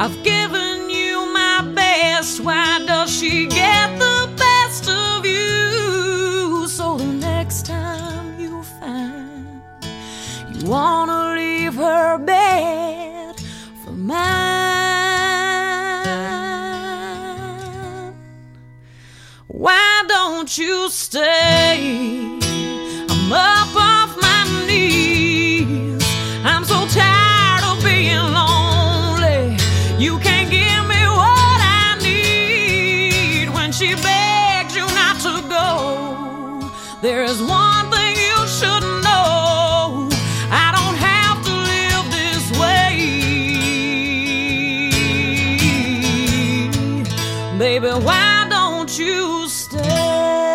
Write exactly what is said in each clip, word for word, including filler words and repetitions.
I've given you my best. Why does she get the best of you? So the next time you find you wanna leave her bed for mine, why don't you stay? I'm up off my knees. I'm so tired of being lonely. You can't give me what I need. When she begs you not to go, there is one thing you should know. I don't have to live this way. Baby, why don't you stay?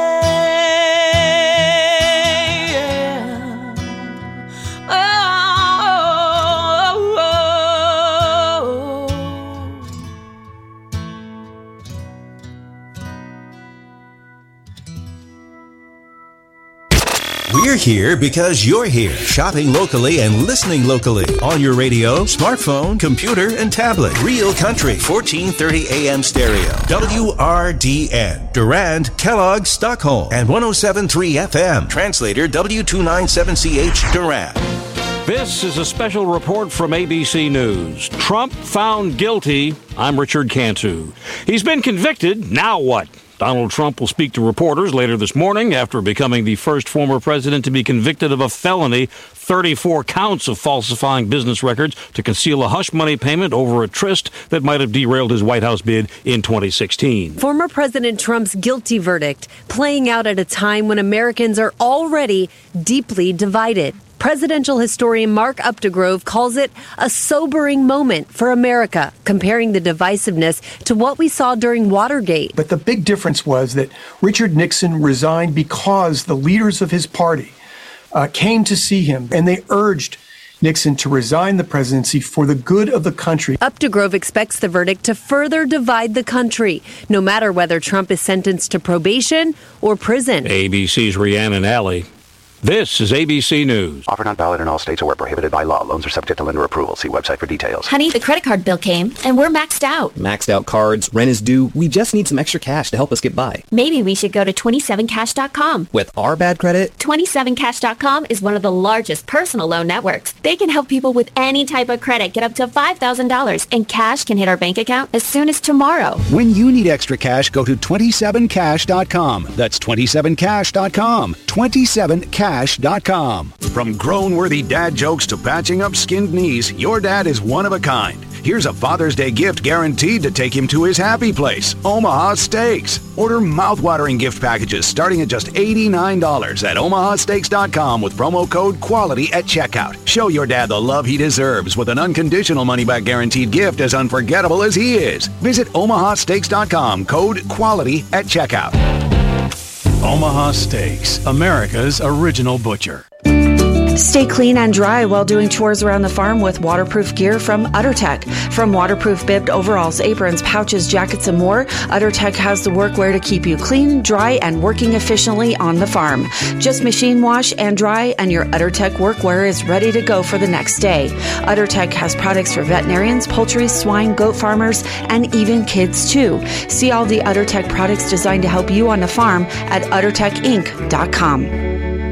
We're here because you're here, shopping locally and listening locally on your radio, smartphone, computer, and tablet. Real Country, fourteen thirty A M stereo. W R D N, Durand, Kellogg, Stockholm, and one oh seven point three F M. Translator W two ninety-seven C H, Durand. This is a special report from A B C News. Trump found guilty. I'm Richard Cantu. He's been convicted. Now what? Donald Trump will speak to reporters later this morning after becoming the first former president to be convicted of a felony, thirty-four counts of falsifying business records to conceal a hush money payment over a tryst that might have derailed his White House bid in twenty sixteen. Former President Trump's guilty verdict playing out at a time when Americans are already deeply divided. Presidential historian Mark Updegrove calls it a sobering moment for America, comparing the divisiveness to what we saw during Watergate. But the big difference was that Richard Nixon resigned because the leaders of his party uh, came to see him, and they urged Nixon to resign the presidency for the good of the country. Updegrove expects the verdict to further divide the country, no matter whether Trump is sentenced to probation or prison. A B C's Rhiannon Alley. This is A B C News. Offer not valid in all states or where prohibited by law. Loans are subject to lender approval. See website for details. Honey, the credit card bill came, and we're maxed out. Maxed out cards, rent is due. We just need some extra cash to help us get by. Maybe we should go to twenty-seven cash dot com. With our bad credit? twenty-seven cash dot com is one of the largest personal loan networks. They can help people with any type of credit get up to five thousand dollars, and cash can hit our bank account as soon as tomorrow. When you need extra cash, go to twenty-seven cash dot com. That's twenty-seven cash dot com. twenty-seven cash dot com. From grown-worthy dad jokes to patching up skinned knees, your dad is one of a kind. Here's a Father's Day gift guaranteed to take him to his happy place, Omaha Steaks. Order mouth-watering gift packages starting at just eighty-nine dollars at omaha steaks dot com with promo code QUALITY at checkout. Show your dad the love he deserves with an unconditional money-back guaranteed gift as unforgettable as he is. Visit omaha steaks dot com, code QUALITY at checkout. Omaha Steaks, America's original butcher. Stay clean and dry while doing chores around the farm with waterproof gear from UtterTech. From waterproof bibbed overalls, aprons, pouches, jackets, and more, UtterTech has the workwear to keep you clean, dry, and working efficiently on the farm. Just machine wash and dry, and your UtterTech workwear is ready to go for the next day. UtterTech has products for veterinarians, poultry, swine, goat farmers, and even kids too. See all the UtterTech products designed to help you on the farm at utter tech inc dot com.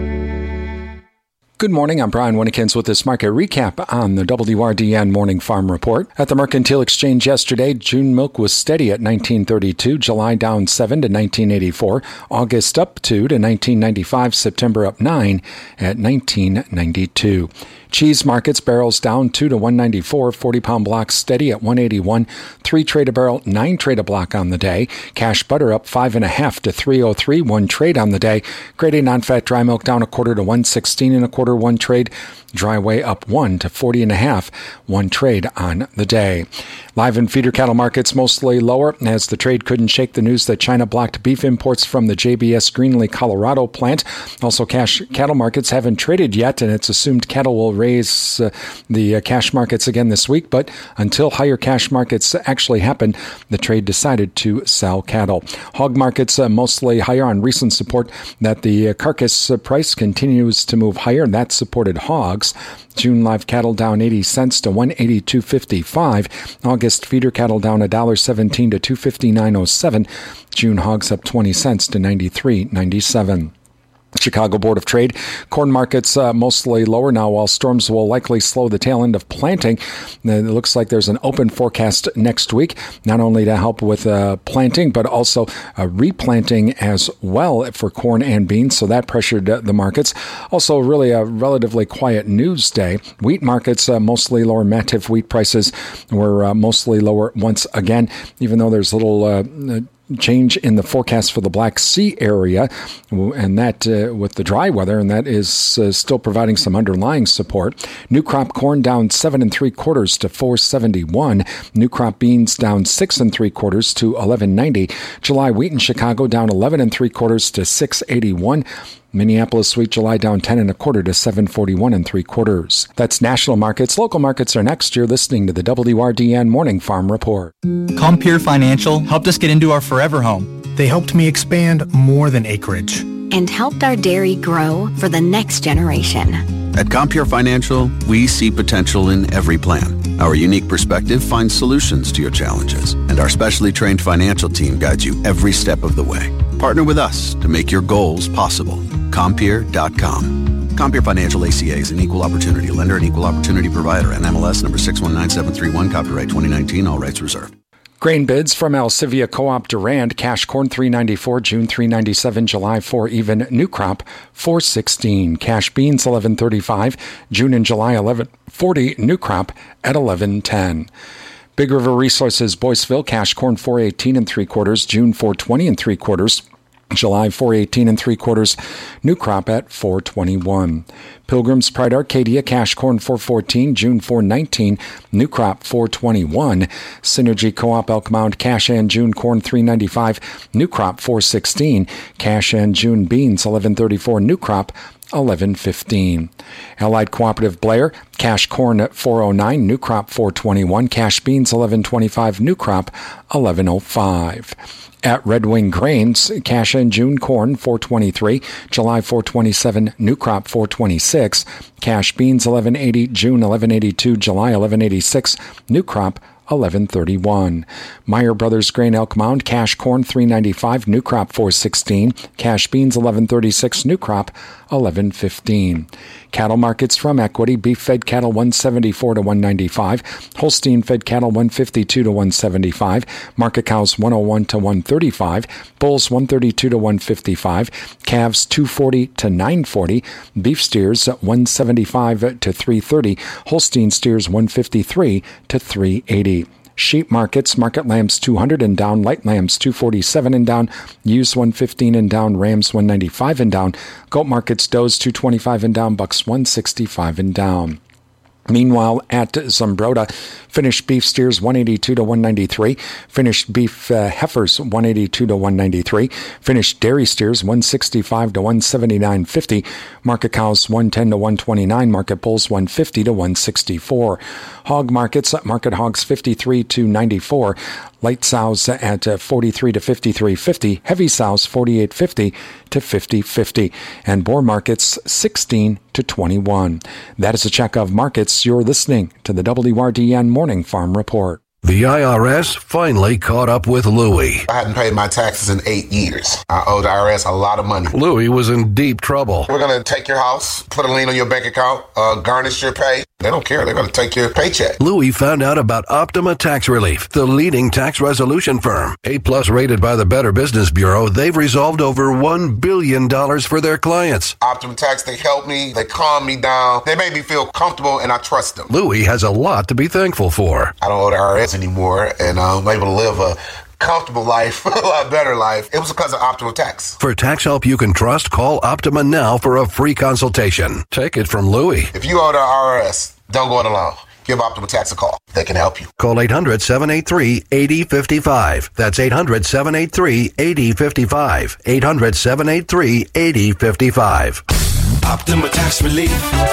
Good morning, I'm Brian Winnikins with this market recap on the W R D N Morning Farm Report. At the Mercantile Exchange yesterday, June milk was steady at nineteen thirty-two, July down seven to nineteen eighty-four, August up two to nineteen ninety-five, September up nine at nineteen ninety-two. Cheese markets, barrels down two to one ninety-four, forty-pound blocks steady at one eighty-one, three trade a barrel, nine trade a block on the day. Cash butter up five and a half to three oh three, one trade on the day. Grade A non-fat dry milk down a quarter to one sixteen and a quarter, one trade. Dry whey up one to forty and a half, one trade on the day. Live and feeder cattle markets mostly lower as the trade couldn't shake the news that China blocked beef imports from the J B S Greenlee, Colorado plant. Also, cash cattle markets haven't traded yet, and it's assumed cattle will raise uh, the uh, cash markets again this week. But until higher cash markets actually happen, the trade decided to sell cattle. Hog markets uh, mostly higher on recent support that the uh, carcass uh, price continues to move higher, and that that supported hogs. June live cattle down eighty cents to one eighty-two fifty-five. August feeder cattle down one dollar seventeen to two fifty-nine oh seven. June hogs up twenty cents to ninety-three ninety-seven. Chicago Board of Trade. Corn markets uh, mostly lower now, while storms will likely slow the tail end of planting. It looks like there's an open forecast next week, not only to help with uh, planting, but also uh, replanting as well for corn and beans. So that pressured uh, the markets. Also, really a relatively quiet news day. Wheat markets uh, mostly lower. Mativ wheat prices were uh, mostly lower once again, even though there's little uh, change in the forecast for the Black Sea area, and that uh, with the dry weather, and that is uh, still providing some underlying support. New crop corn down seven and three quarters to four seventy-one. New crop beans down six and three quarters to eleven ninety. July wheat in Chicago down eleven and three quarters to six eighty-one. Minneapolis wheat July down ten and a quarter to seven forty-one and three quarters. That's national markets. Local markets are next. You're listening to the W R D N Morning Farm Report. Compeer Financial helped us get into our forever home. They helped me expand more than acreage. And helped our dairy grow for the next generation. At Compeer Financial, we see potential in every plan. Our unique perspective finds solutions to your challenges, and our specially trained financial team guides you every step of the way. Partner with us to make your goals possible. Compeer dot com. Compeer Financial A C A is an equal opportunity lender and equal opportunity provider. N M L S number six one nine seven three one. Copyright twenty nineteen. All rights reserved. Grain bids from Alcivia Co-op Durand. Cash corn three ninety-four, June three ninety-seven, July four even. New crop four sixteen. Cash beans eleven thirty-five, June and July eleven forty. New crop at eleven ten. Big River Resources Boyceville. Cash corn four eighteen and three quarters, June four twenty and three quarters. July four eighteen and three quarters, new crop at four twenty-one. Pilgrim's Pride Arcadia, cash corn four fourteen, June four nineteen, new crop four twenty-one. Synergy Co-op Elk Mound, cash and June corn three ninety-five, new crop four sixteen. Cash and June beans eleven thirty-four, new crop eleven fifteen. Allied Cooperative Blair, cash corn at four oh nine, new crop four twenty-one. Cash beans eleven twenty-five, new crop eleven oh five. At Red Wing Grains, cash and June corn four twenty-three, July four twenty-seven, new crop four twenty-six. Cash beans eleven eighty, June eleven eighty-two, July eleven eighty-six, new crop eleven thirty-one. Meyer Brothers Grain Elk Mound, cash corn three ninety-five, new crop four sixteen. Cash beans eleven thirty-six, new crop eleven fifteen. Cattle markets from Equity, beef fed cattle one seventy-four to one ninety-five, Holstein fed cattle one fifty-two to one seventy-five, market cows one oh one to one thirty-five, bulls one thirty-two to one fifty-five, calves two forty to nine forty, beef steers one seventy-five to three thirty, Holstein steers one fifty-three to three eighty. Sheep markets, market lambs two hundred and down, light lambs two forty-seven and down, ewes one fifteen and down, rams one ninety-five and down, goat markets, does two twenty-five and down, bucks one sixty-five and down. Meanwhile, at Zumbrota, finished beef steers one eighty-two to one ninety-three, finished beef uh, heifers one eighty-two to one ninety-three, finished dairy steers one sixty-five to one seventy-nine fifty, market cows one ten to one twenty-nine, market bulls one fifty to one sixty-four. Hog markets, market hogs fifty-three to ninety-four, light sows at uh, forty-three to fifty-three fifty, heavy sows forty-eight fifty to fifty fifty, and boar markets sixteen to twenty-one. That is a check of markets. You're listening to the W R D N Morning Farm Report. The I R S finally caught up with Louie. I hadn't paid my taxes in eight years. I owed the I R S a lot of money. Louie was in deep trouble. We're going to take your house, put a lien on your bank account, uh, garnish your pay. They don't care. They're going to take your paycheck. Louie found out about Optima Tax Relief, the leading tax resolution firm. A-plus rated by the Better Business Bureau, they've resolved over one billion dollars for their clients. Optima Tax, they help me. They calm me down. They make me feel comfortable, and I trust them. Louie has a lot to be thankful for. I don't owe the I R S anymore, and I'm able to live a comfortable life, a lot better life. It was because of Optima Tax. For tax help you can trust, call Optima now for a free consultation. Take it from Louie. If you owe the I R S, don't go it alone. Give Optima Tax a call. They can help you. Call eight hundred, seven eight three, eight oh five five. That's eight hundred, seven eight three, eight oh five five. eight hundred, seven eight three, eight oh five five. Optima Tax Relief.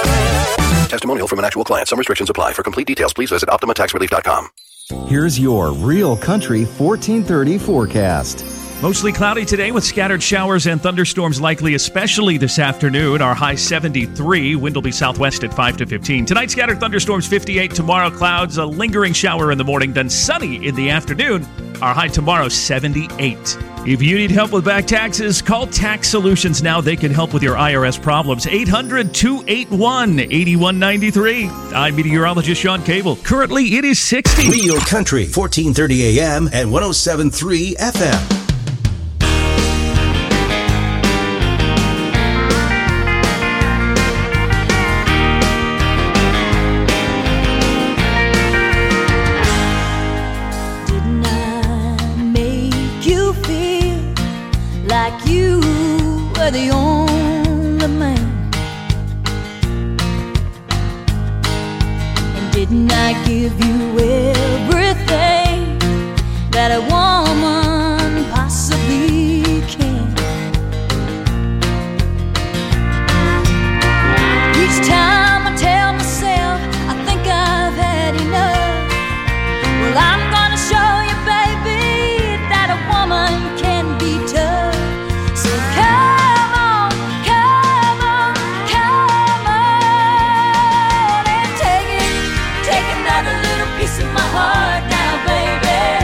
Testimonial from an actual client. Some restrictions apply. For complete details, please visit optima tax relief dot com. Here's your Real Country fourteen thirty forecast. Mostly cloudy today with scattered showers and thunderstorms likely, especially this afternoon. Our high seventy-three. Wind will be southwest at five to fifteen. Tonight, scattered thunderstorms fifty-eight. Tomorrow, clouds, a lingering shower in the morning, then sunny in the afternoon. Our high tomorrow, seventy-eight. If you need help with back taxes, call Tax Solutions now. They can help with your I R S problems. eight hundred, two eight one, eight one nine three. I'm meteorologist Sean Cable. Currently, it is sixty. Real Country, fourteen thirty A M and one oh seven point three F M. The only man, and didn't I give you everything that a woman possibly can? Each time I tell myself I think I've had enough, well, I'm gonna show you, baby, that a woman can be tough. So come heart now, baby.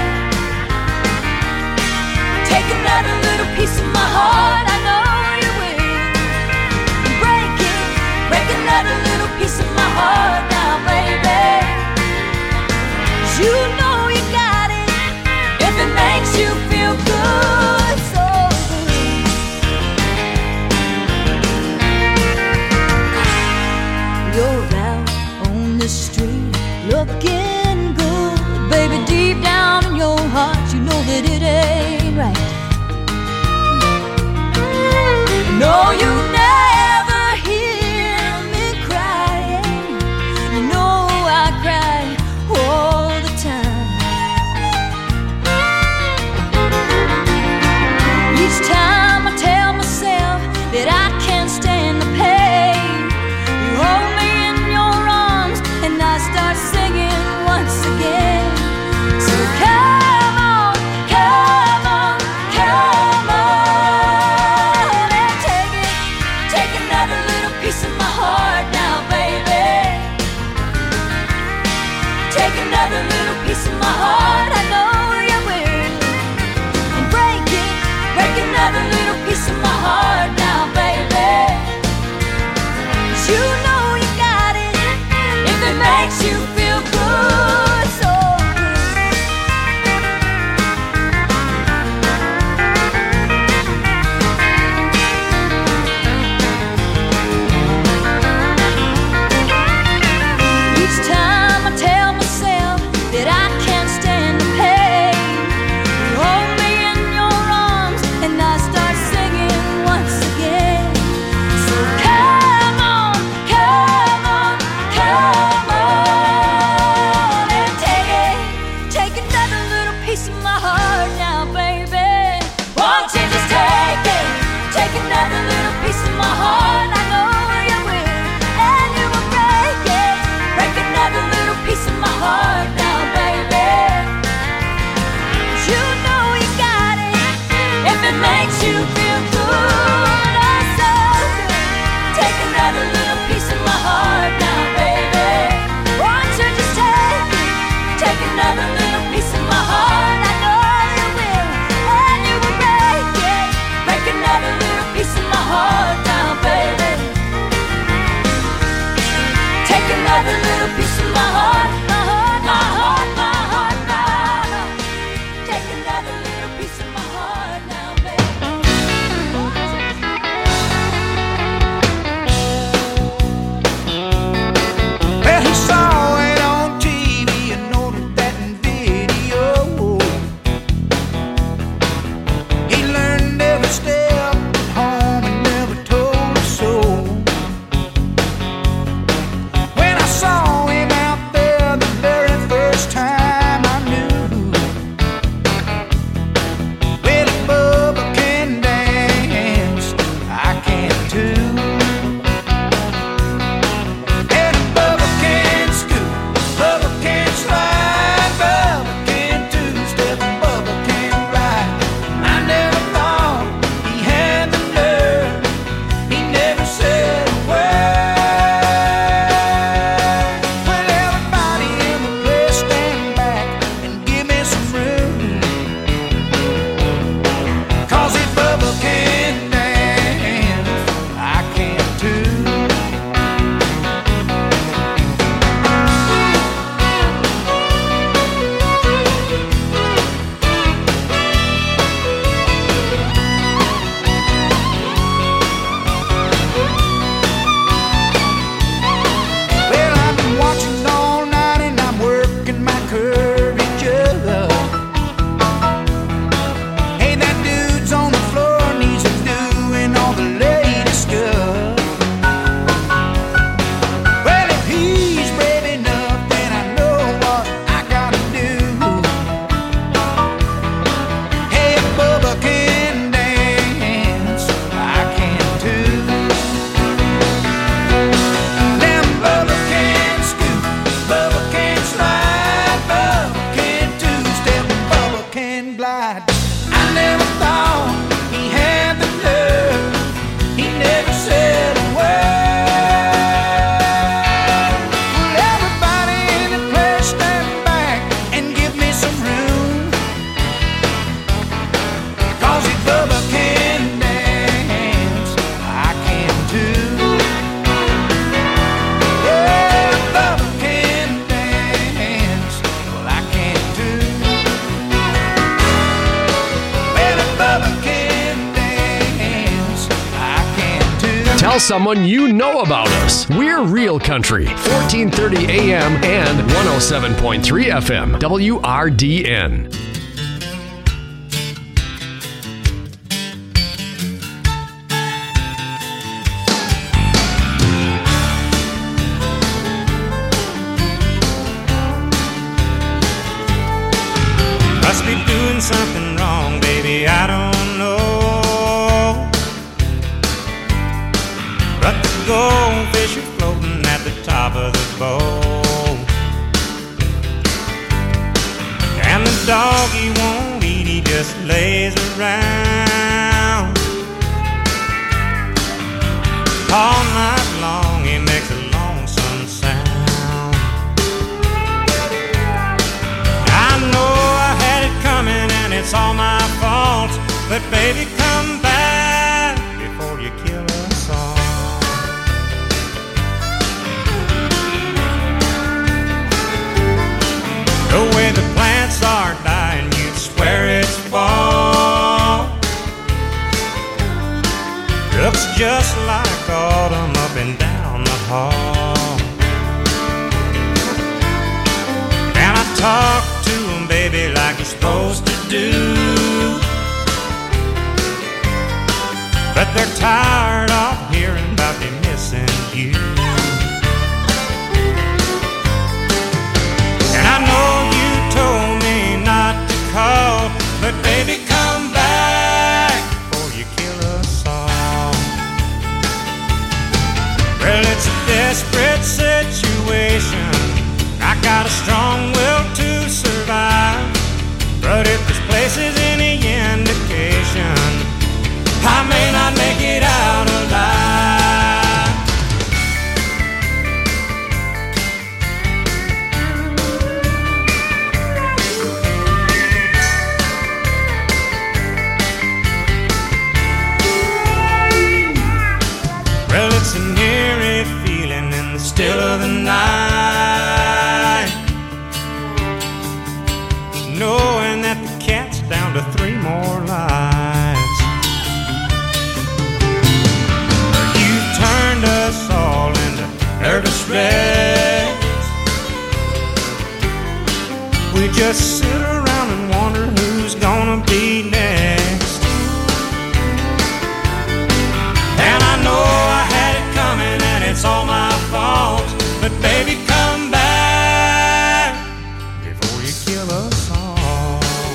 Take another little piece of my heart, I know you will. Break it, break another little piece of my heart now, baby. 'Cause you know you got it, if it makes you feel good, so good. You're out on the street looking, baby, deep down in your heart, you know that it ain't right. No, you never hear me crying. You know I cry all the time. Each time I tell myself that I can't stand the pain, you hold me in your arms and I start singing once again. Come on, come on, come on, and take it, take another little piece of my heart now, baby. Take another little piece of my heart, I know you will. And break it, break another little piece of my heart now, baby. 'Cause you know you got it, if it makes you feel good, so tell someone you know about us. We're Real Country, fourteen thirty A M and one oh seven point three F M, W R D N. Must be doing something wrong, baby, I don't know. But the goldfish are floating at the top of the bowl. And the dog he won't eat, he just lays around. All night long he makes a lonesome sound. I know I had it coming and it's all my fault, but baby come back before you kill us all. The way the plants are dying, you'd swear it's fall. Looks just like autumn up and down the hall. And I talk to them, baby, like you're supposed to do, but they're tired of hearing about me missing you. And I know you told me not to call, but baby come back before you kill us all. Well, it's a desperate situation, I got a strong will to survive, but if this place is any indication, I may not make it out alive. Well, it's an eerie feeling in the still of the night, knowing that the cat's down to three more lives. You've turned us all into nervous wrecks. We just sit around and wonder who's gonna be next. And I know I had it coming and it's all my fault, but baby come back before you kill us all.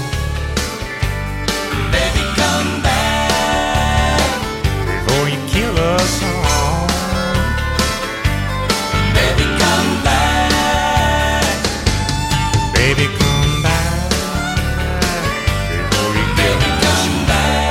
Baby come back before you kill us all. Baby come back. Baby come back before you kill us all.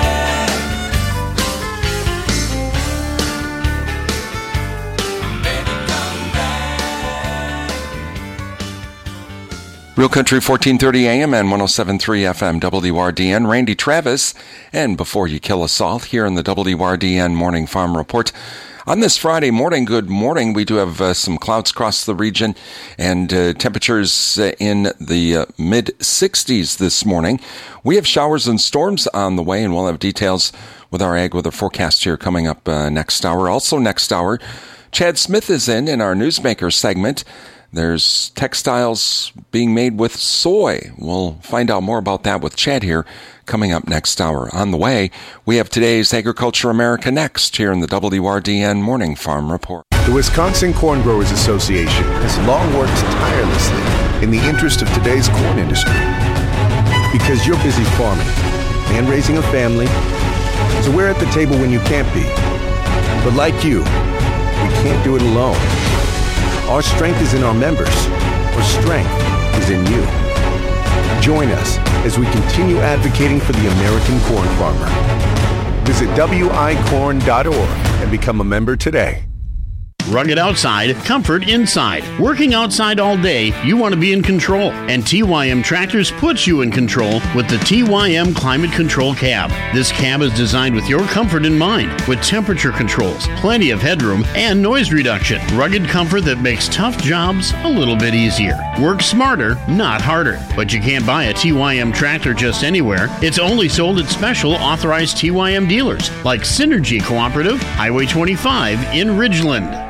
Real Country, fourteen thirty A M and one oh seven point three F M, W R D N. Randy Travis, and Before You Kill Us All, here in the W R D N Morning Farm Report. On this Friday morning, good morning. We do have uh, some clouds across the region and uh, temperatures uh, in the uh, mid sixties this morning. We have showers and storms on the way, and we'll have details with our ag weather forecast here coming up uh, next hour. Also next hour, Chad Smith is in in our Newsmaker segment. There's textiles being made with soy. We'll find out more about that with Chad here coming up next hour. On the way, we have today's Agriculture America Next here in the W R D N Morning Farm Report. The Wisconsin Corn Growers Association has long worked tirelessly in the interest of today's corn industry. Because you're busy farming and raising a family, so we're at the table when you can't be. But like you, we can't do it alone. Our strength is in our members. Our strength is in you. Join us as we continue advocating for the American corn farmer. Visit W I corn dot org and become a member today. Rugged outside, comfort inside. Working outside all day, you want to be in control. And T Y M Tractors puts you in control with the T Y M Climate Control Cab. This cab is designed with your comfort in mind, with temperature controls, plenty of headroom, and noise reduction. Rugged comfort that makes tough jobs a little bit easier. Work smarter, not harder. But you can't buy a T Y M tractor just anywhere. It's only sold at special authorized T Y M dealers, like Synergy Cooperative, Highway twenty-five in Ridgeland.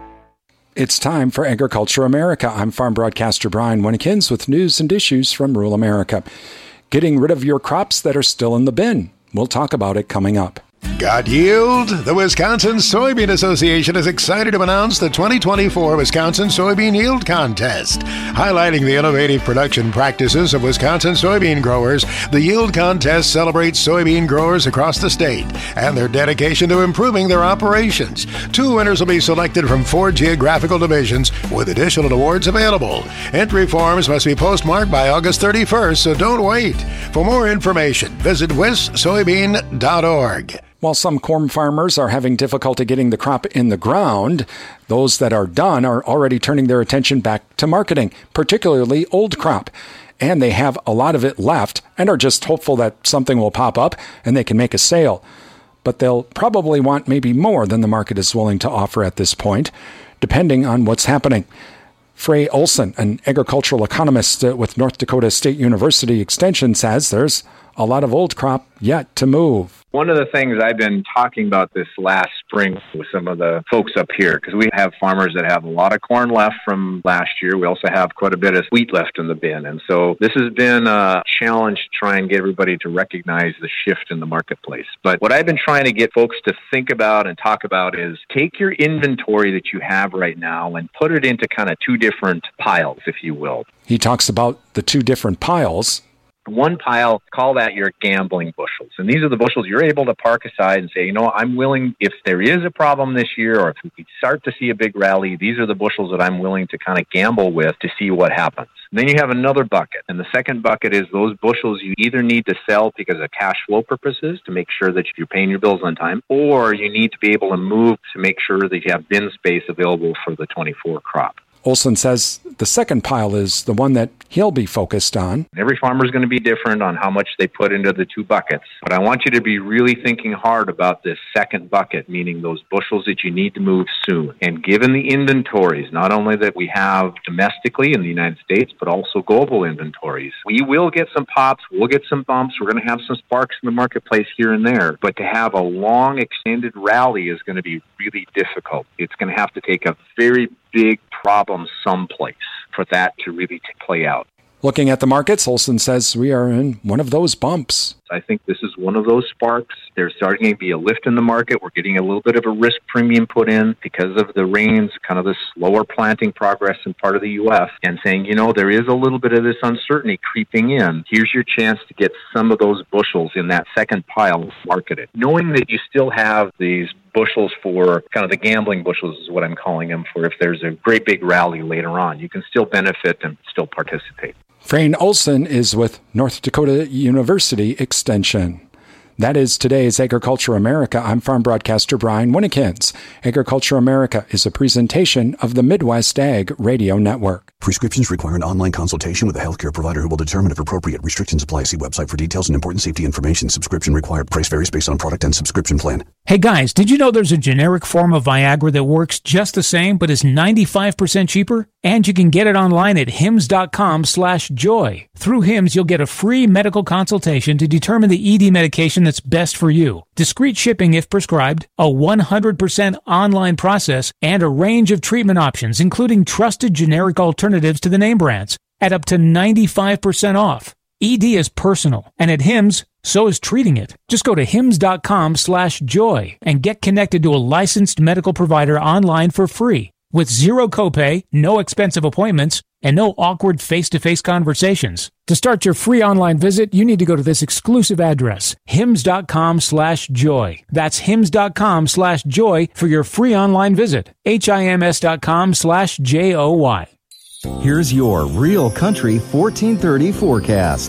It's time for Agriculture America. I'm farm broadcaster Brian Winnekins with news and issues from rural America. Getting rid of your crops that are still in the bin. We'll talk about it coming up. Got yield? The Wisconsin Soybean Association is excited to announce the twenty twenty-four Wisconsin Soybean Yield Contest. Highlighting the innovative production practices of Wisconsin soybean growers, the Yield Contest celebrates soybean growers across the state and their dedication to improving their operations. Two winners will be selected from four geographical divisions with additional awards available. Entry forms must be postmarked by August thirty-first, so don't wait. For more information, visit wis soybean dot org. While some corn farmers are having difficulty getting the crop in the ground, those that are done are already turning their attention back to marketing, particularly old crop. And they have a lot of it left and are just hopeful that something will pop up and they can make a sale. But they'll probably want maybe more than the market is willing to offer at this point, depending on what's happening. Frey Olson, an agricultural economist with North Dakota State University Extension, says there's a lot of old crop yet to move. One of the things I've been talking about this last spring with some of the folks up here, because we have farmers that have a lot of corn left from last year. We also have quite a bit of wheat left in the bin. And so this has been a challenge to try and get everybody to recognize the shift in the marketplace. But what I've been trying to get folks to think about and talk about is take your inventory that you have right now and put it into kind of two different piles, if you will. He talks about the two different piles. One pile, call that your gambling bushels. And these are the bushels you're able to park aside and say, you know, I'm willing, if there is a problem this year or if we start to see a big rally, these are the bushels that I'm willing to kind of gamble with to see what happens. And then you have another bucket. And the second bucket is those bushels you either need to sell because of cash flow purposes to make sure that you're paying your bills on time, or you need to be able to move to make sure that you have bin space available for the twenty-four crop. Olson says the second pile is the one that he'll be focused on. Every farmer is going to be different on how much they put into the two buckets. But I want you to be really thinking hard about this second bucket, meaning those bushels that you need to move soon. And given the inventories, not only that we have domestically in the United States, but also global inventories, we will get some pops, we'll get some bumps, we're going to have some sparks in the marketplace here and there. But to have a long, extended rally is going to be really difficult. It's going to have to take a very big problem someplace for that to really t- play out. Looking at the markets, Olson says we are in one of those bumps. I think this is one of those sparks. There's starting to be a lift in the market. We're getting a little bit of a risk premium put in because of the rains, kind of the slower planting progress in part of the U S, and saying, you know, there is a little bit of this uncertainty creeping in. Here's your chance to get some of those bushels in that second pile marketed. Knowing that you still have these bushels for kind of the gambling bushels is what I'm calling them, for if there's a great big rally later on, you can still benefit and still participate. Frayne Olson is with North Dakota University Extension. That is today's Agriculture America. I'm farm broadcaster Brian Winnekins. Agriculture America is a presentation of the Midwest Ag Radio Network. Prescriptions require an online consultation with a healthcare provider who will determine if appropriate. Restrictions apply. See website for details and important safety information. Subscription required. Price varies based on product and subscription plan. Hey guys, did you know there's a generic form of Viagra that works just the same but is ninety-five percent cheaper? And you can get it online at hims.com slash joy. Through Hims, you'll get a free medical consultation to determine the E D medication that's best for you. Discreet shipping if prescribed, a one hundred percent online process, and a range of treatment options, including trusted generic alternatives to the name brands, at up to ninety-five percent off. E D is personal, and at Hims, so is treating it. Just go to hims.com slash joy and get connected to a licensed medical provider online for free. With zero copay, no expensive appointments, and no awkward face-to-face conversations. To start your free online visit, you need to go to this exclusive address, hims.com slash joy. That's hims.com slash joy for your free online visit. H-I-M-S.com slash J-O-Y. Here's your Real Country fourteen thirty forecast.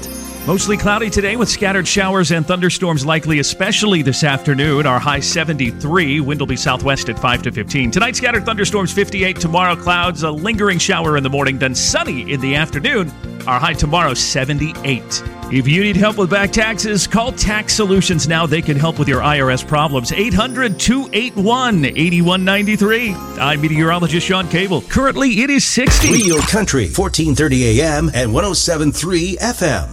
Mostly cloudy today with scattered showers and thunderstorms likely, especially this afternoon. Our high seventy-three. Wind will be southwest at five to fifteen. Tonight, scattered thunderstorms fifty-eight. Tomorrow, clouds, a lingering shower in the morning, then sunny in the afternoon. Our high tomorrow, seventy-eight. If you need help with back taxes, call Tax Solutions now. They can help with your I R S problems. eight hundred, two eight one, eight one nine three. I'm meteorologist Sean Cable. Currently, it is sixty. Real Country, fourteen thirty A M and one oh seven point three F M.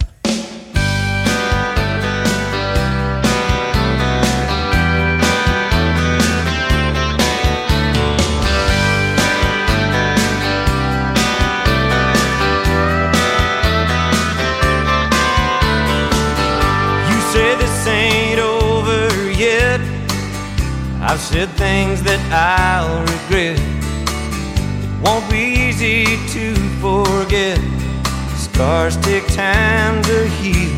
I've said things that I'll regret. It won't be easy to forget. Scars take time to heal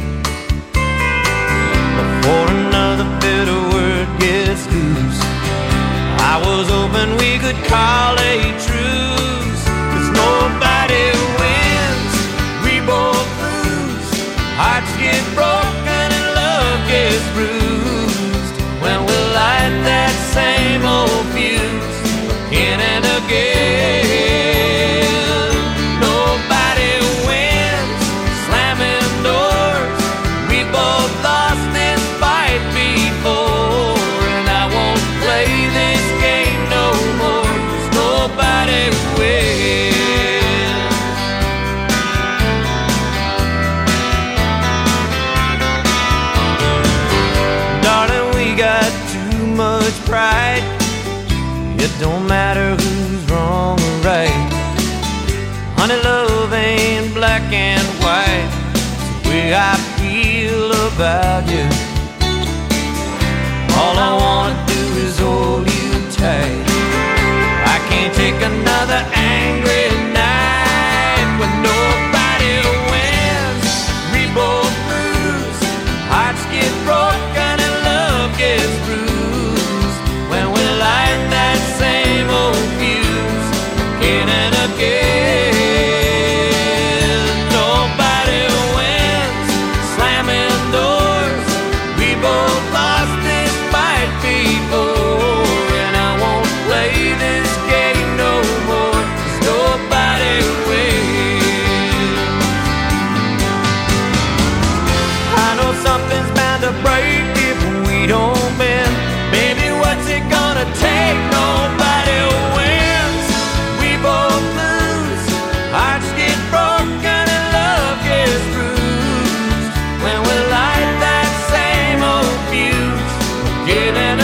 before another bitter word gets loose. I was hoping we could call a truce, 'cause nobody wins, we both lose. Hearts get broken and love gets bruised when we light that same old fuse again and again. Nobody wins, slamming doors. We both lost this fight before, and I won't play this game no more, 'cause nobody wins. Darling, we got too much pride. It don't matter who's wrong or right. Honey, love ain't black and white. It's the way I feel about you. All I wanna do is hold you tight. I can't take another angry night when nobody wins, we both lose. Hearts get broken and love gets bruised when we light that same old fuse again and again. Nobody wins, slamming doors. We both lost this fight before, and I won't play this game no more, 'cause nobody wins. I know something's bound to break if we don't bend. Baby, what's it gonna take? Nobody wins, we both lose. Hearts get broken and love gets bruised when we light that same old fuse again and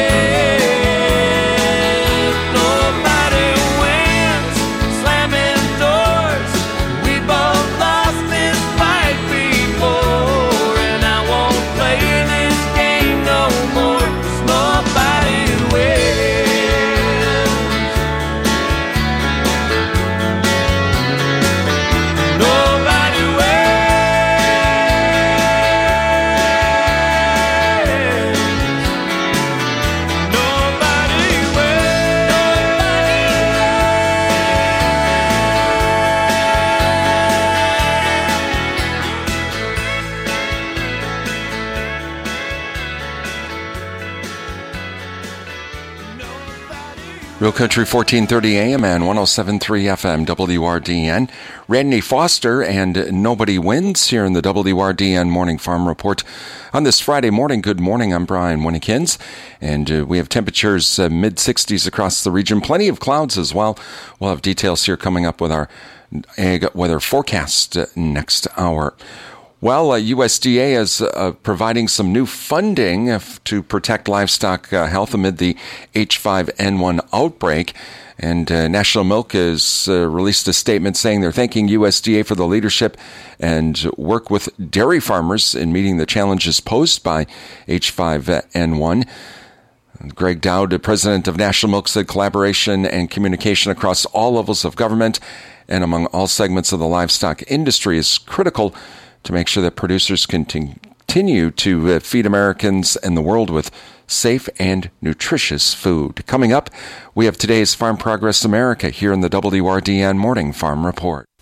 again. Nobody wins, slamming doors. We both lost this fight before, and I won't play this game no more, 'cause nobody wins. Nobody wins. Nobody Real Country fourteen thirty A M and one oh seven point three F M, W R D N. Randy Foster and Nobody Wins here in the W R D N Morning Farm Report. On this Friday morning, good morning, I'm Brian Winnekins, and uh, we have temperatures uh, mid sixties across the region. Plenty of clouds as well. We'll have details here coming up with our ag weather forecast uh, next hour. Well, uh, U S D A is uh, providing some new funding uh, to protect livestock uh, health amid the H five N one outbreak. And uh, National Milk has uh, released a statement saying they're thanking U S D A for the leadership and work with dairy farmers in meeting the challenges posed by H five N one. Greg Dowd, the president of National Milk, said collaboration and communication across all levels of government and among all segments of the livestock industry is critical to make sure that producers can continue to uh, feed Americans and the world with safe and nutritious food. Coming up, we have today's Farm Progress America here in the W R D N Morning Farm Report.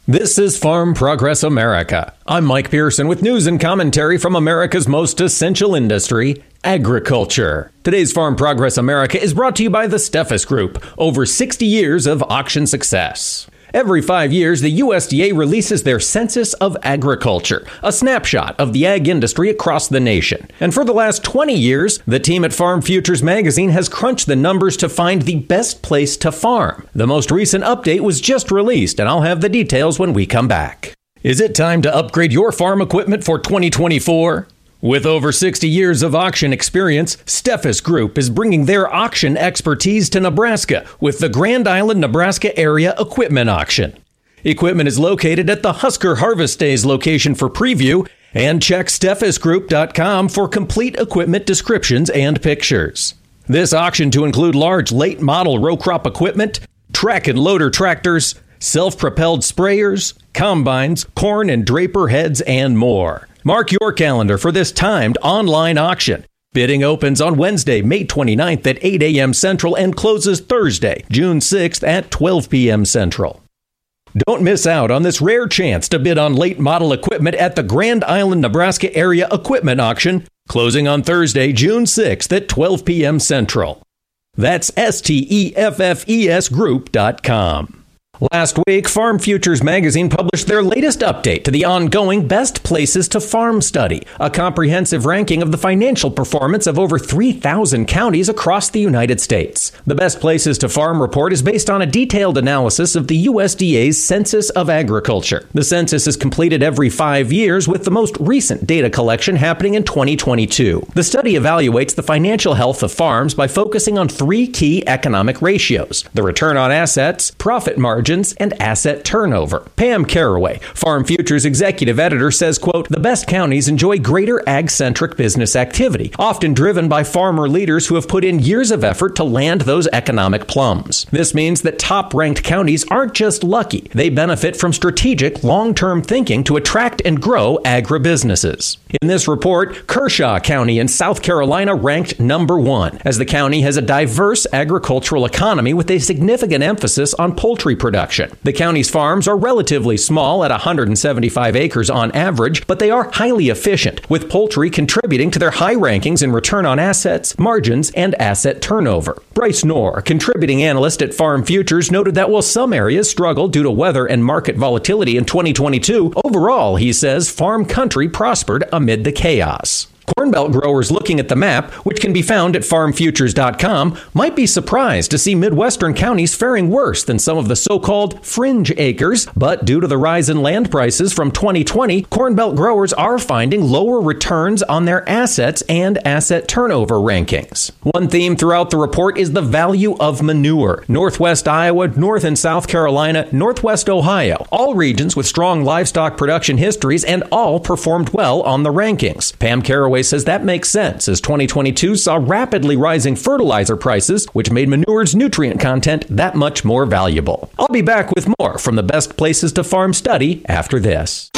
This is Farm Progress America. I'm Mike Pearson with news and commentary from America's most essential industry, agriculture. Today's Farm Progress America is brought to you by the Steffes Group, over sixty years of auction success. Every five years, the U S D A releases their Census of Agriculture, a snapshot of the ag industry across the nation. And for the last twenty years, the team at Farm Futures magazine has crunched the numbers to find the best place to farm. The most recent update was just released, and I'll have the details when we come back. Is it time to upgrade your farm equipment for twenty twenty-four? With over sixty years of auction experience, Steffes Group is bringing their auction expertise to Nebraska with the Grand Island, Nebraska Area Equipment Auction. Equipment is located at the Husker Harvest Days location for preview, and check steffes group dot com for complete equipment descriptions and pictures. This auction to include large late model row crop equipment, track and loader tractors, self-propelled sprayers, combines, corn and draper heads, and more. Mark your calendar for this timed online auction. Bidding opens on Wednesday, May twenty-ninth at eight a.m. Central and closes Thursday, June sixth at twelve p.m. Central. Don't miss out on this rare chance to bid on late model equipment at the Grand Island, Nebraska Area Equipment Auction, closing on Thursday, June sixth at twelve p.m. Central. That's S T E F F E S group dot com. Last week, Farm Futures magazine published their latest update to the ongoing Best Places to Farm study, a comprehensive ranking of the financial performance of over three thousand counties across the United States. The Best Places to Farm report is based on a detailed analysis of the U S D A's Census of Agriculture. The census is completed every five years, with the most recent data collection happening in twenty twenty-two. The study evaluates the financial health of farms by focusing on three key economic ratios: the return on assets, profit margin, and asset turnover. Pam Caraway, Farm Futures executive editor, says, quote, "The best counties enjoy greater ag-centric business activity, often driven by farmer leaders who have put in years of effort to land those economic plums. This means that top-ranked counties aren't just lucky. They benefit from strategic, long-term thinking to attract and grow agribusinesses." In this report, Kershaw County in South Carolina ranked number one, as the county has a diverse agricultural economy with a significant emphasis on poultry production. The county's farms are relatively small at one hundred seventy-five acres on average, but they are highly efficient, with poultry contributing to their high rankings in return on assets, margins, and asset turnover. Bryce Knorr, contributing analyst at Farm Futures, noted that while some areas struggled due to weather and market volatility in twenty twenty-two, overall, he says, farm country prospered amid the chaos. Corn Belt growers looking at the map, which can be found at farm futures dot com, might be surprised to see Midwestern counties faring worse than some of the so-called fringe acres. But due to the rise in land prices from twenty twenty, Corn Belt growers are finding lower returns on their assets and asset turnover rankings. One theme throughout the report is the value of manure. Northwest Iowa, North and South Carolina, Northwest Ohio, all regions with strong livestock production histories, and all performed well on the rankings. Pam Caraway says that makes sense, as twenty twenty-two saw rapidly rising fertilizer prices, which made manure's nutrient content that much more valuable. I'll be back with more from the Best Places to Farm study after this.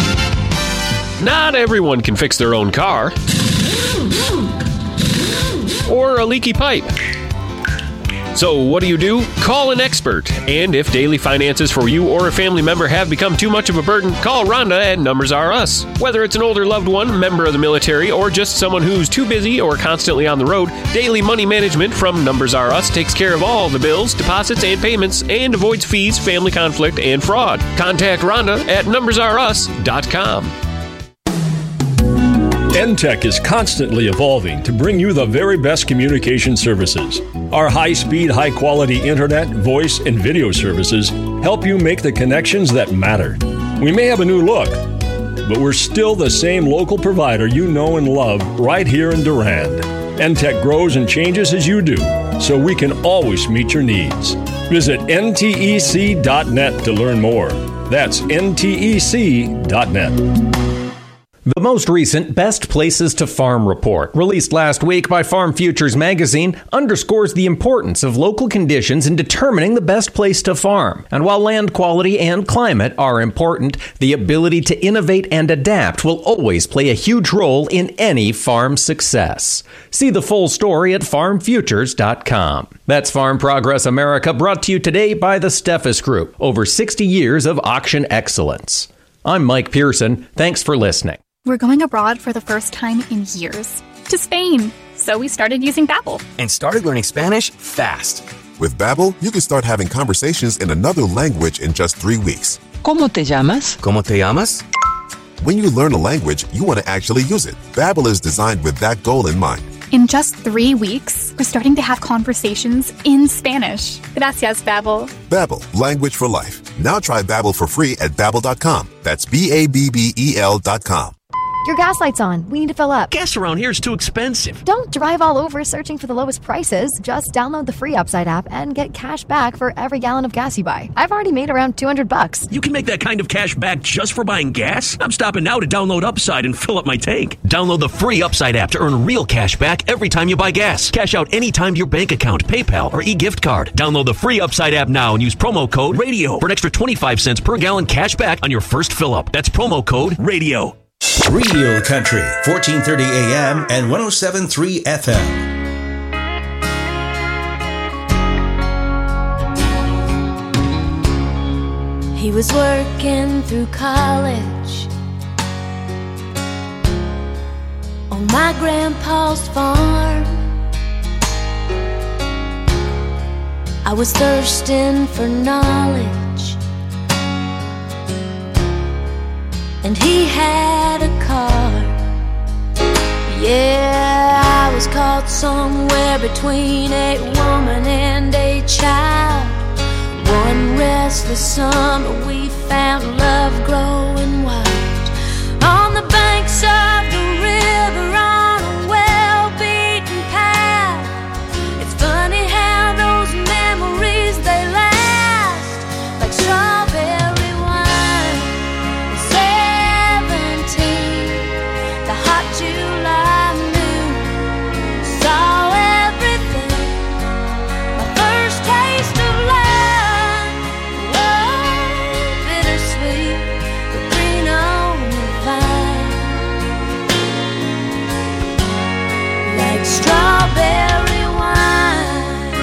Not everyone can fix their own car or a leaky pipe. So what do you do? Call an expert. And if daily finances for you or a family member have become too much of a burden, call Rhonda at Numbers R Us. Whether it's an older loved one, member of the military, or just someone who's too busy or constantly on the road, Daily Money Management from Numbers R Us takes care of all the bills, deposits, and payments, and avoids fees, family conflict, and fraud. Contact Rhonda at numbers r us dot com. N Tech is constantly evolving to bring you the very best communication services. Our high-speed, high-quality internet, voice, and video services help you make the connections that matter. We may have a new look, but we're still the same local provider you know and love right here in Durand. N Tech grows and changes as you do, so we can always meet your needs. Visit N T E C dot net to learn more. That's N T E C dot net. The most recent Best Places to Farm report, released last week by Farm Futures magazine, underscores the importance of local conditions in determining the best place to farm. And while land quality and climate are important, the ability to innovate and adapt will always play a huge role in any farm success. See the full story at farm futures dot com. That's Farm Progress America, brought to you today by the Steffes Group, over sixty years of auction excellence. I'm Mike Pearson. Thanks for listening. We're going abroad for the first time in years. To Spain. So we started using Babbel. And started learning Spanish fast. With Babbel, you can start having conversations in another language in just three weeks. ¿Cómo te llamas? ¿Cómo te llamas? When you learn a language, you want to actually use it. Babbel is designed with that goal in mind. In just three weeks, we're starting to have conversations in Spanish. Gracias, Babbel. Babbel, language for life. Now try Babbel for free at babbel dot com. That's B A B B E L dot com. Your gas light's on. We need to fill up. Gas around here is too expensive. Don't drive all over searching for the lowest prices. Just download the free Upside app and get cash back for every gallon of gas you buy. I've already made around two hundred bucks. You can make that kind of cash back just for buying gas? I'm stopping now to download Upside and fill up my tank. Download the free Upside app to earn real cash back every time you buy gas. Cash out anytime to your bank account, PayPal, or e-gift card. Download the free Upside app now and use promo code RADIO for an extra twenty-five cents per gallon cash back on your first fill up. That's promo code RADIO. Real Country, fourteen thirty A M and one oh seven point three F M. He was working through college on my grandpa's farm. I was thirsting for knowledge, and he had a car. Yeah, I was caught somewhere between a woman and a child. One restless summer we found love growing wild on the banks of the river on a well-beaten path. It's funny how those memories, they last like strawberry July moon. Saw everything. My first taste of love. Oh, bittersweet, but green on the vine. Like strawberry wine.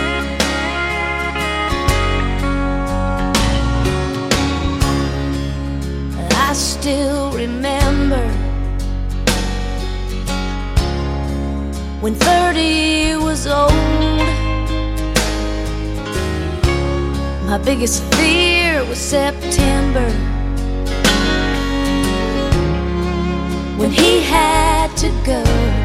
I still remember when thirty was old. My biggest fear was September, when he had to go.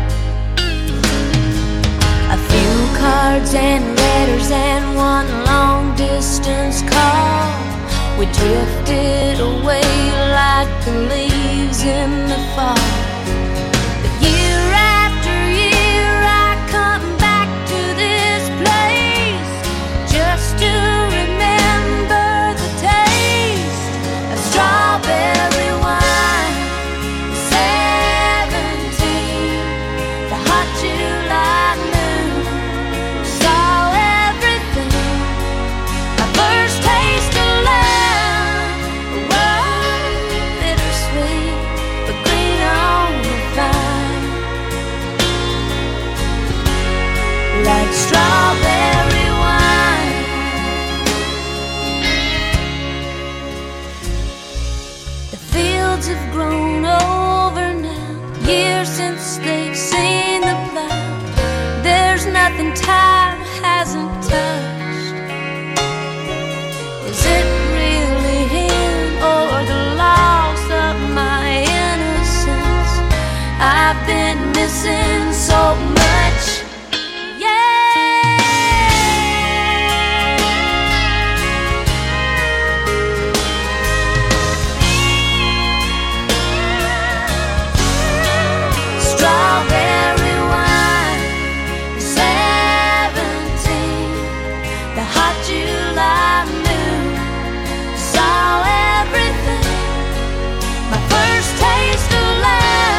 A few cards and letters and one long distance call. We drifted away like the leaves in the fall. Just to remember the taste of strawberry wine. Seventeen, the hot July moon. Saw everything. My first taste of love. Oh, bittersweet, but green on the vine. Like strawberry wine. Fields have grown over now, years since they've seen the plow. There's nothing time hasn't touched. Is it really him or the loss of my innocence? I've been missing so much. Strawberry wine, seventeen, the hot July moon. Saw everything. My first taste of love.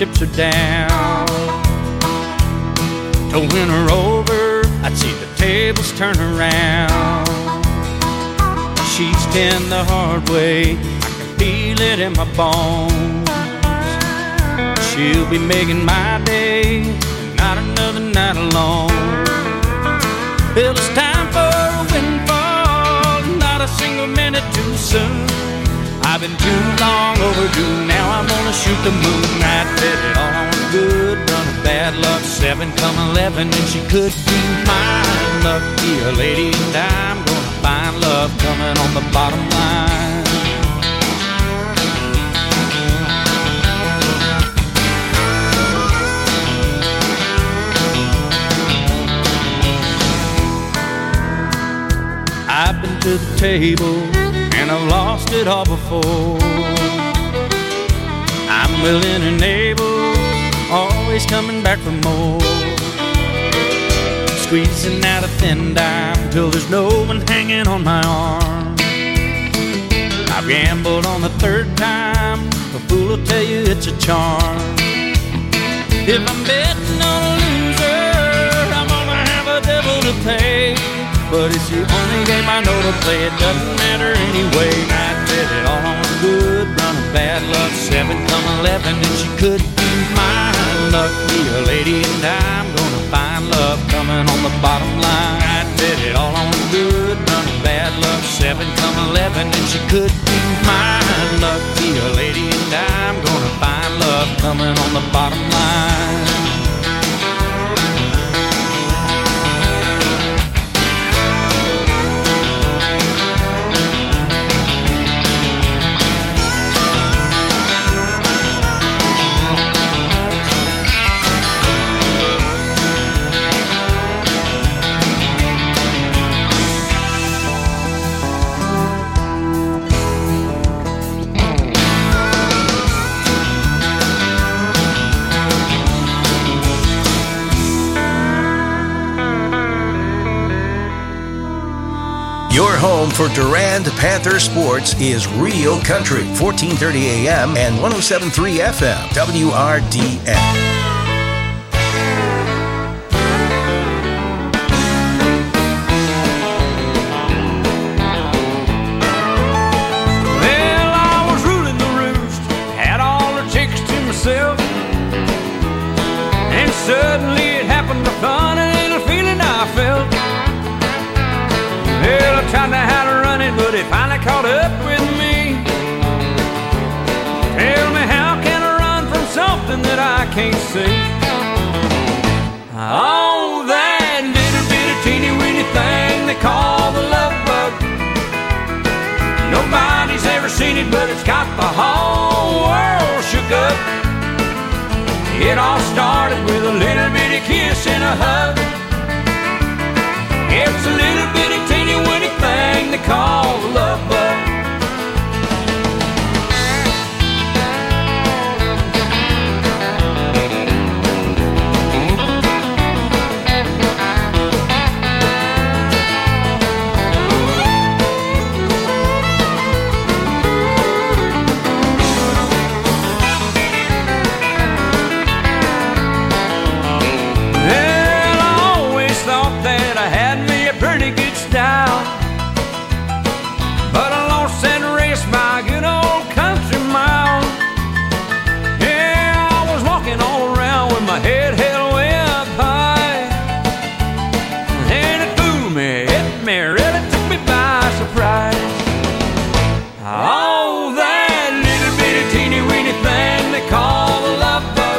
chips are down. To win her over, I'd see the tables turn around. She's ten the hard way, I can feel it in my bones. She'll be making my day, not another night alone. Well, it's time for a windfall, not a single minute too soon. I've been too long overdue, now I'm gonna shoot the moon. I bet it all on a good run of bad luck, seven come eleven, and she could be mine. Lucky a lady, and I'm gonna find love coming on the bottom line. I've been to the table and I've lost it all before. I'm willing and able, always coming back for more. Squeezing out a thin dime till there's no one hanging on my arm. I've gambled on the third time, a fool will tell you it's a charm. If I'm betting on a loser, I'm gonna have a devil to pay. But it's the only game I know to play, it doesn't matter anyway. I bet it all on a good run of bad luck, seven come eleven, and she could be mine. Lucky a lady, and I'm gonna find love coming on the bottom line. I bet it all on a good run of bad luck, seven come eleven, and she could be mine. Lucky a lady, and I'm gonna find love coming on the bottom line. Your home for Durand Panther sports is Real Country, fourteen thirty A M and one oh seven point three F M, W R D N. Suddenly it happened, a funny little feeling I felt. Well, I tried to hide to run it, but it finally caught up with me. Tell me, how can I run from something that I can't see? Oh, that little bitty teeny weeny thing they call the love bug. Nobody's ever seen it, but it's got the whole world shook up. It all started with a little bitty kiss and a hug. It's a little bitty teeny weeny thing they call the love bug. But I lost that race by a good old country mile. Yeah, I was walking all around with my head held way up high. And it fooled me, it me, really took me by surprise. Oh, that little bitty teeny weeny thing they call the love bug.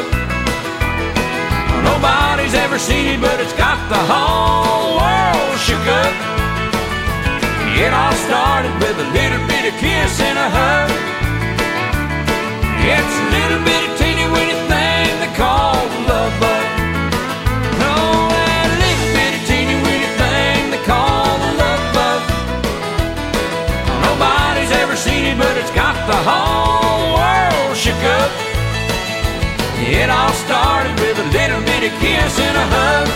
Nobody's ever seen it, but it's got the whole world shook up. It all started with a little bitty kiss and a hug. It's a little bitty teeny weeny thing they call the love bug. Oh, that little bitty teeny weeny thing they call the love bug. Nobody's ever seen it, but it's got the whole world shook up. It all started with a little bitty kiss and a hug.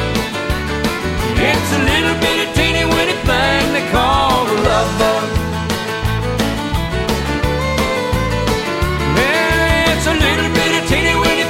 It's a little bitty teeny weeny thing they call the love bug. Yeah, it's a little bitty teeny weeny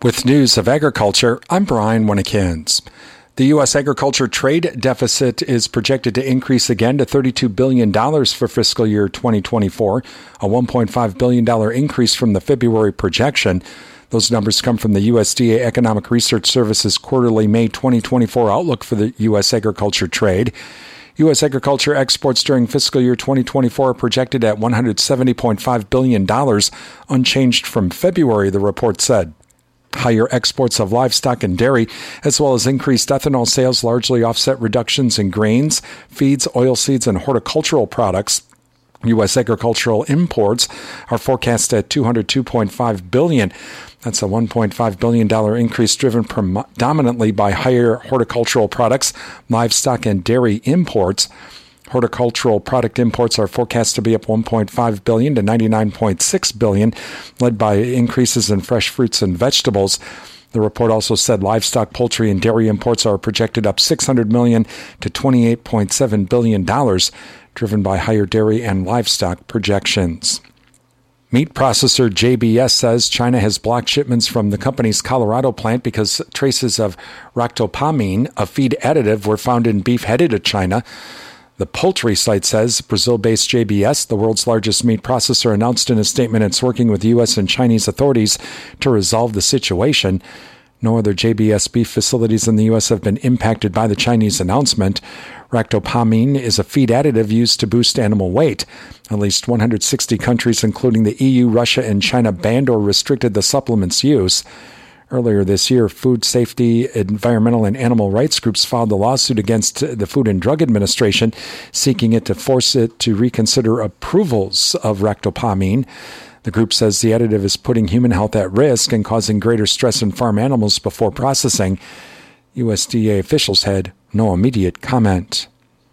With news of agriculture, I'm Brian Winnikins. The U S agriculture trade deficit is projected to increase again to thirty-two billion dollars for fiscal year twenty twenty-four, a one point five billion dollars increase from the February projection. Those numbers come from the U S D A Economic Research Service's quarterly May twenty twenty-four outlook for the U S agriculture trade. U S agriculture exports during fiscal year twenty twenty-four are projected at one hundred seventy point five billion dollars, unchanged from February, the report said. Higher exports of livestock and dairy, as well as increased ethanol sales, largely offset reductions in grains, feeds, oilseeds, and horticultural products. U S agricultural imports are forecast at two hundred two point five billion dollars. That's a one point five billion dollars increase driven predominantly by higher horticultural products, livestock, and dairy imports. Horticultural product imports are forecast to be up one point five billion dollars to ninety-nine point six billion dollars, led by increases in fresh fruits and vegetables. The report also said livestock, poultry, and dairy imports are projected up six hundred million dollars to twenty-eight point seven billion dollars, driven by higher dairy and livestock projections. Meat processor J B S says China has blocked shipments from the company's Colorado plant because traces of ractopamine, a feed additive, were found in beef headed to China. The poultry site says Brazil-based J B S, the world's largest meat processor, announced in a statement it's working with U S and Chinese authorities to resolve the situation. No other J B S beef facilities in the U S have been impacted by the Chinese announcement. Ractopamine is a feed additive used to boost animal weight. At least one hundred sixty countries, including the E U, Russia, and China, banned or restricted the supplement's use. Earlier this year, food safety, environmental, and animal rights groups filed a lawsuit against the Food and Drug Administration, seeking it to force it to reconsider approvals of ractopamine. The group says the additive is putting human health at risk and causing greater stress in farm animals before processing. U S D A officials had no immediate comment.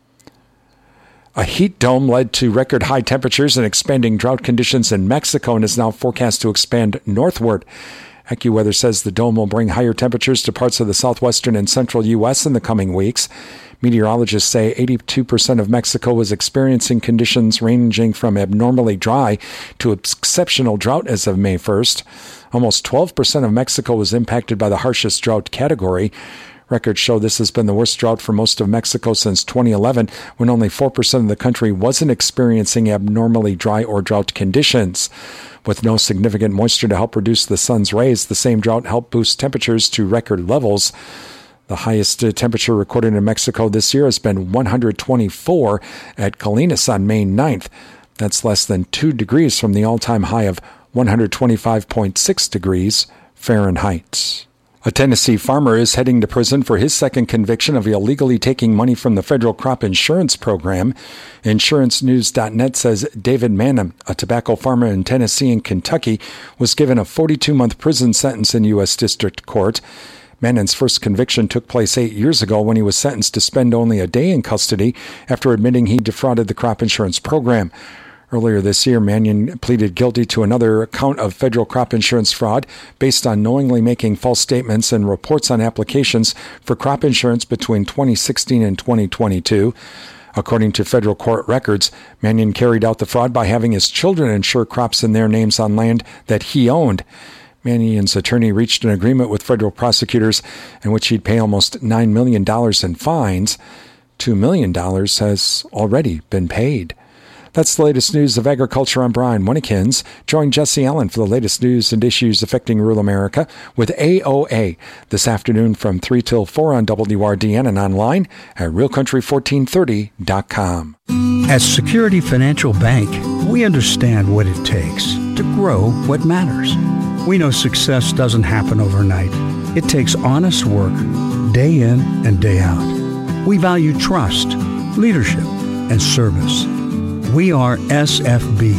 A heat dome led to record high temperatures and expanding drought conditions in Mexico and is now forecast to expand northward. AccuWeather says the dome will bring higher temperatures to parts of the southwestern and central U S in the coming weeks. Meteorologists say eighty-two percent of Mexico is experiencing conditions ranging from abnormally dry to exceptional drought as of May first. Almost twelve percent of Mexico was impacted by the harshest drought category. Records show this has been the worst drought for most of Mexico since twenty eleven, when only four percent of the country wasn't experiencing abnormally dry or drought conditions. With no significant moisture to help reduce the sun's rays, the same drought helped boost temperatures to record levels. The highest temperature recorded in Mexico this year has been one hundred twenty-four at Colinas on May ninth. That's less than two degrees from the all-time high of one hundred twenty-five point six degrees Fahrenheit. A Tennessee farmer is heading to prison for his second conviction of illegally taking money from the federal crop insurance program. Insurance News dot net says David Manham, a tobacco farmer in Tennessee and Kentucky, was given a forty-two month prison sentence in U S District Court. Mannon's first conviction took place eight years ago when he was sentenced to spend only a day in custody after admitting he defrauded the crop insurance program. Earlier this year, Mannion pleaded guilty to another count of federal crop insurance fraud based on knowingly making false statements and reports on applications for crop insurance between twenty sixteen and twenty twenty-two. According to federal court records, Mannion carried out the fraud by having his children insure crops in their names on land that he owned. Mannion's attorney reached an agreement with federal prosecutors in which he'd pay almost nine million dollars in fines. two million dollars has already been paid. That's the latest news of agriculture. I'm Brian Winnikins. Join Jesse Allen for the latest news and issues affecting rural America with A O A this afternoon from three till four on W R D N and online at real country fourteen thirty dot com. At Security Financial Bank, we understand what it takes to grow what matters. We know success doesn't happen overnight. It takes honest work, day in and day out. We value trust, leadership, and service. We are S F B,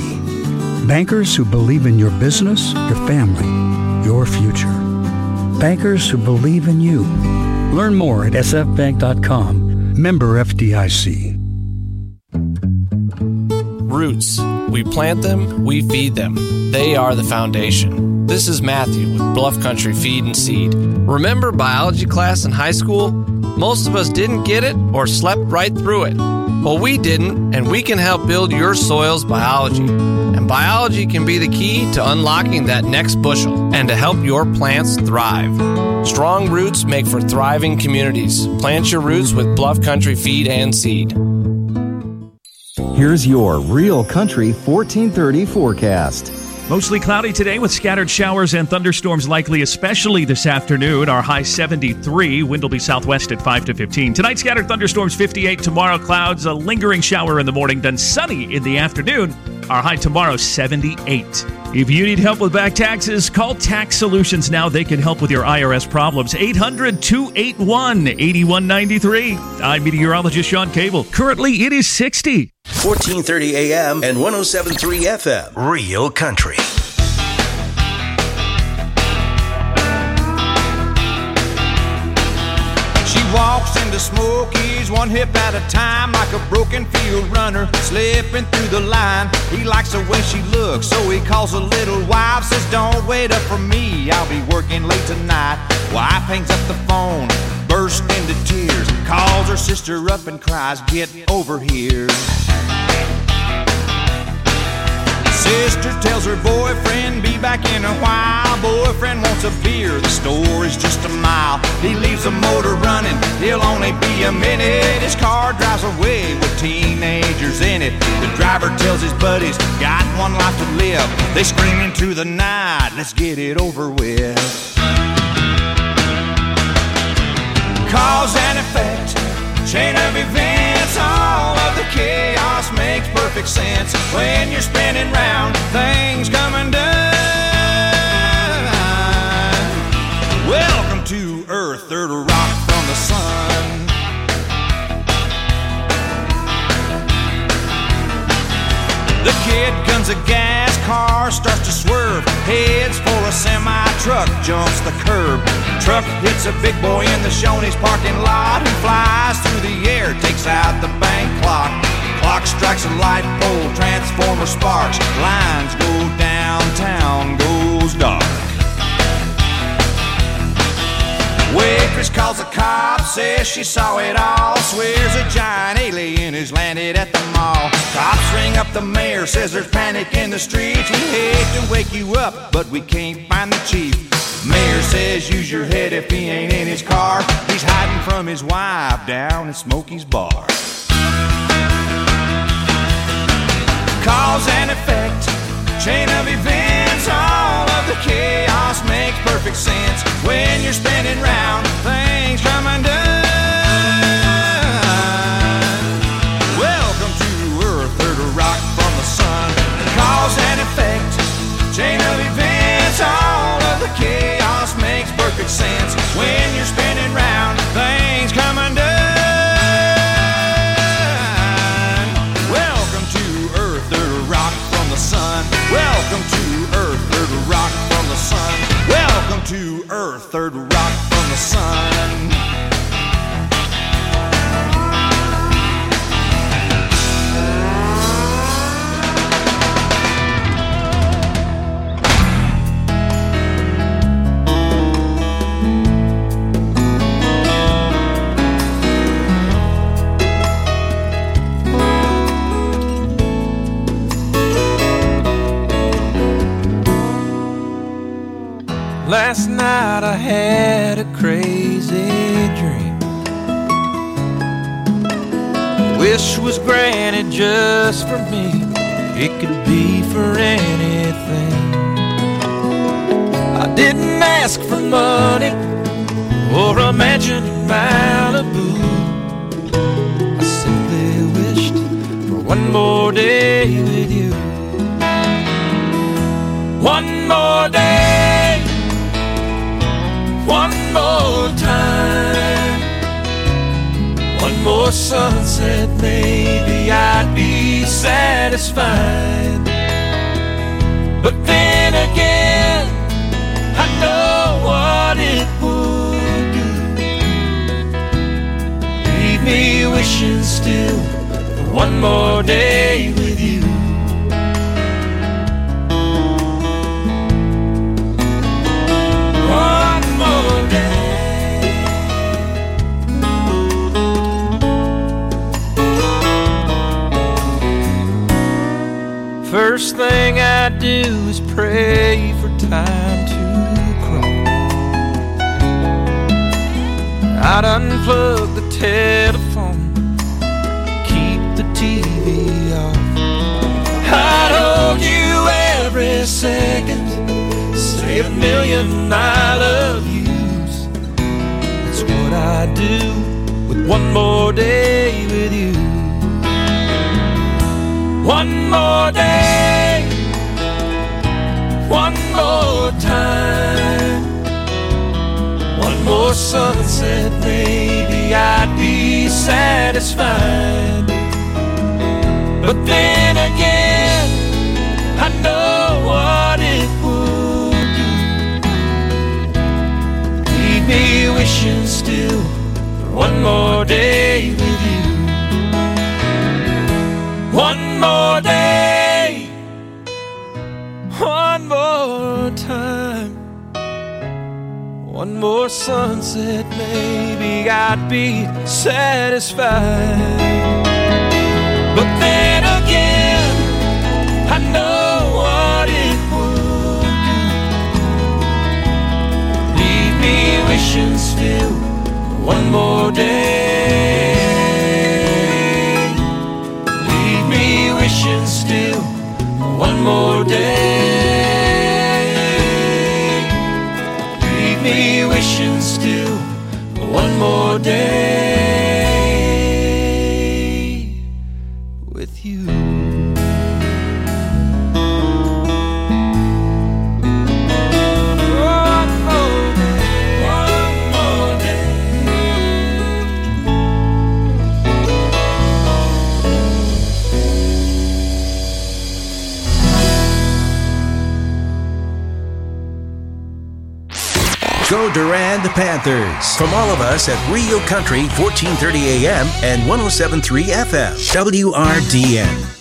bankers who believe in your business, your family, your future. Bankers who believe in you. Learn more at s f bank dot com. Member F D I C. Roots. We plant them, we feed them. They are the foundation. This is Matthew with Bluff Country Feed and Seed. Remember biology class in high school? Most of us didn't get it or slept right through it. Well, we didn't, and we can help build your soil's biology. And biology can be the key to unlocking that next bushel and to help your plants thrive. Strong roots make for thriving communities. Plant your roots with Bluff Country Feed and Seed. Here's your Real Country fourteen thirty forecast. Mostly cloudy today with scattered showers and thunderstorms likely, especially this afternoon. Our high seventy-three. Wind will be southwest at five to fifteen. Tonight, scattered thunderstorms fifty-eight. Tomorrow, clouds, a lingering shower in the morning, then sunny in the afternoon. Our high tomorrow, seventy-eight. If you need help with back taxes, call Tax Solutions now. They can help with your I R S problems. eight hundred, two eight one, eight one nine three. I'm meteorologist Sean Cable. Currently, it is sixty. fourteen thirty A M and one oh seven point three F M. Real Country. She walks into Smokies one hip at a time, like a broken field runner slipping through the line. He likes the way she looks, so he calls a little wife, says don't wait up for me, I'll be working late tonight. Wife hangs up the phone, bursts into tears, calls her sister up and cries, get over here. Sister tells her boyfriend, be back in a while. Boyfriend wants a beer, the store is just a mile. He leaves the motor running, he'll only be a minute. His car drives away with teenagers in it. The driver tells his buddies, got one life to live. They scream into the night, let's get it over with. Cause and effect, chain of events, all of the chaos makes perfect sense. When you're spinning round, things come undone. Welcome to Earth, third rock from the sun. The kid guns a gas, car starts to swerve, heads for a semi-truck, jumps the curb. Truck hits a big boy in the Shoney's parking lot, who flies through the air, takes out the bank clock. Clock strikes a light pole, transformer sparks, lines go downtown, goes dark. Waitress calls the cops, says she saw it all, swears a giant alien has landed at the mall. Cops ring up the mayor, says there's panic in the streets. We hate to wake you up, but we can't find the chief. Mayor says use your head if he ain't in his car. He's hiding from his wife down at Smokey's bar. Cause and effect, chain of events, all of the chaos makes perfect sense. When you're spinning round, things come undone. Welcome to Earth, third rock from the sun. Cause and effect, chain of events, all of the chaos makes perfect sense. When you're spinning round, things come undone. Welcome to Earth, third rock from the sun. Welcome to Earth, third rock from the sun. Welcome to Earth, third rock from the sun. Last night I had a crazy dream. Wish was granted just for me. It could be for anything. I didn't ask for money or a mansion in Malibu. I simply wished for one more day with you. One more day, one more time, one more sunset, maybe I'd be satisfied. But then again, I know what it would do. Leave me wishing still for one more day with you. One more day. first thing I do is pray for time to crawl. I'd unplug the telephone, keep the T V off. I'd hold you every second, say a million I love yous. That's what I do with one more day with you. One more day, one more time, one more sunset, maybe I'd be satisfied. But then again, I know what it would do. Leave me wishing still for one more day with you. One more day, one more time, one more sunset, maybe I'd be satisfied. But then again, I know what it would do. Leave me wishing still for one more day. Leave me wishing still for one more day. Leave me wishing still for one more day. Go Durand Panthers. From all of us at Real Country, fourteen thirty A M and one oh seven point three F M. W R D N.